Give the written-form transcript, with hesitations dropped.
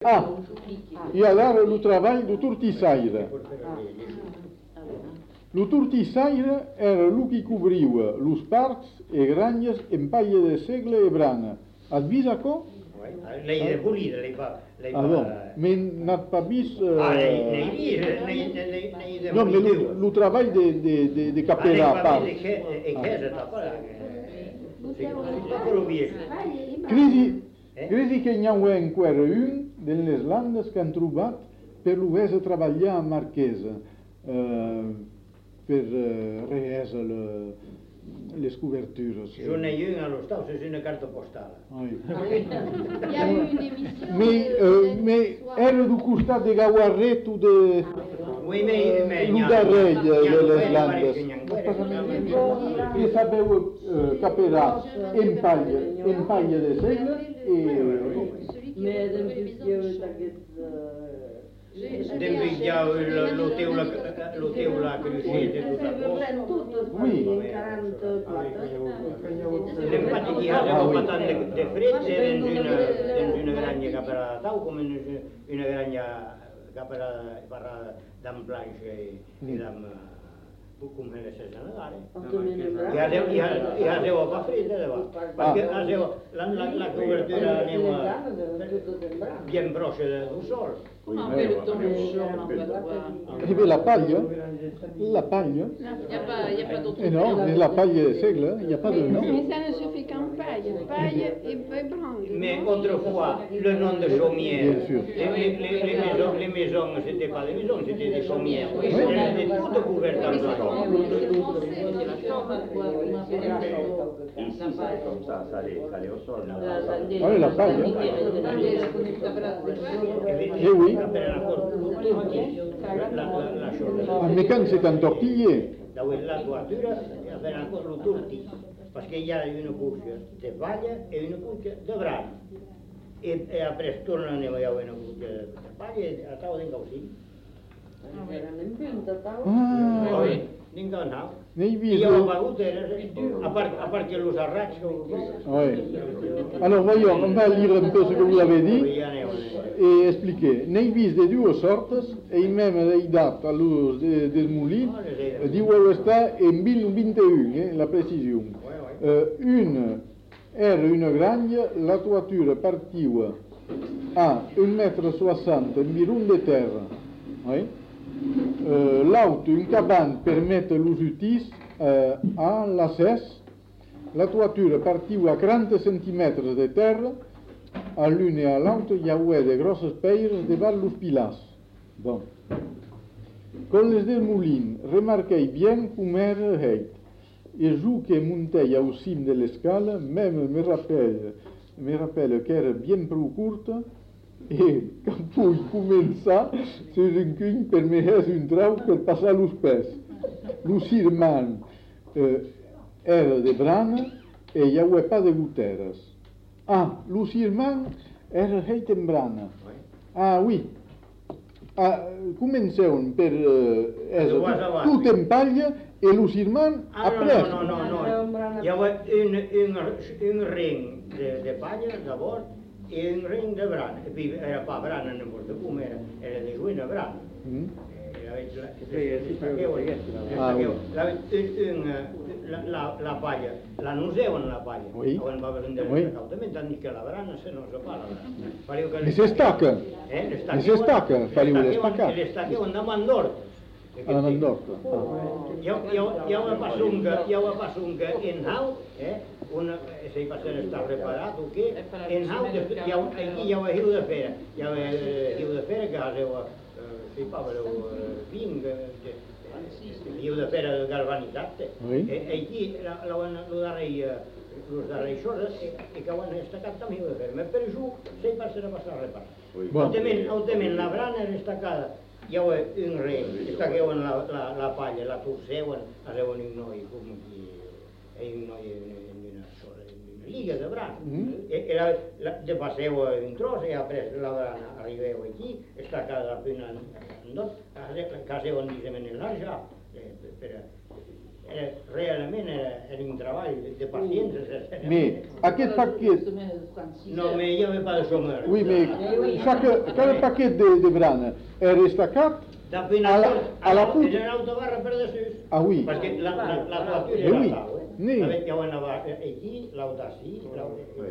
Ah, e allora il lavoro del tortisaire. Il tortisaire era lui che copriva i parcs e grandi in paglia di segle e brana. Al visaco? Lei è pulita, lei fa... Allora, ma non fa bis... lei no, ma il lavoro di capella a parte. E che è Credi che n'hi ha ancora un delle Islande che hanno trovato per l'uese treballare a Marchesa per realizzare le scoperture. Je n'ai eu allo Stato, c'est une carte postale. Oui. Il y a eu une émission. Mais era do costado de Gawarreto de Oui, mais Ludarreia delle Islande. Che sapeva capirà in paglia di segle e... Mais Depuis il y a l'hôtel la cruscette e tutto. Oui. Infatti chi aveva fatto de fredde in una grande capera d'au come una grande capera per dam blanche e dam come le se sanare. E aveva fa fredda perché aveva la copertura bien proche del sole. E beh, la paglia? La paglia? Il n'y a pas d'autre. Non, mais la paille de seigle, il n'y a pas de nom. Mais ça ne se fait qu'en paille. Paille et brande. Mais autrefois, le nom de chaumière, Bien sûr. les maisons, c'était pas des maisons, c'était des chaumières. Elles étaient toutes couvertes en blanc. Ici, c'est comme ça allait au sol. Ah oui, la paille. Eh oui. Mais quand c'est en tortillé. La toiture, avait encore le tourti, parce qu'il y a une couche de paille et une couche de brane. Et après, tornano il y a une couche de paille et à tavola d'incausi. Ah, Oui, d'incanau. nei Il y a viso. pas à part que les arraches. Oui. Alors voyons, on va lire un peu ce que vous avez dit et expliquer. Nei vis de dues sortes e même dei dat a l'ús del molí, diu està en 2021, la precisió. Una era una granja, la toitura partiva a 1,60 m environ de terra. Oui. L'auto, un cabane permette l'ús utis a l'accés. La toitura partiu a 40 cm de terra, a l'una e a l'altra hi havia de grosses peires davant los pilars. Bon. Con les del molin, remarquei bien com era heit. E jo que montei au cim de l'escala, même me rappelle que era bien prou curta, e quan puc començar, ses encuny per me és un trau per passar los pes. Lo sirman era de brana e hi havia pas de goteres. Ah, lo sirman era heit en brana. Ah, oui. Ah, comencem per tot en palla e lo sirman après. No. Hi havia un ring de palla d'abord i un ring de brana. E poi era pas brana n'importe com, era de juina brana. La palla, la nuseven la palla, quan va prendre l'escautament, tant que la brana se no se para. E s'estaca? E s'estaca? Fariu l'estaca? L'estaqueu andam a Andorra. A Andorra. Hi ha una passunca en nau, se va a estar preparat o què, en nau, aquí hi ha una hiu de fera, hi ha una hiu de fera que ha si parlo vinc, hiu de fera galvanitzat, e aquí los darrers hores que ho han estacat també hiu de fera, per això se va a passar a reparar. Autament la brana estacada, hi ha un rei, estaqueuen la palla, la torceuen, aseuen un noi, com aquí, un noi en una liga de brana. De passeu un tros i après la brana arribeu aquí, estacada la pena en dos, caseuen dissement en l'arja, realment era un treball de paciència. Mais aquest paquet... No, mais il n'y avait pas de chômeurs. Oui, mais cada paquet de brana est destacat à la poutre. Era una autobarra per desús. Ah oui. Perquè la toatura era tal, Ni. Hi anava aquí, l'auta així,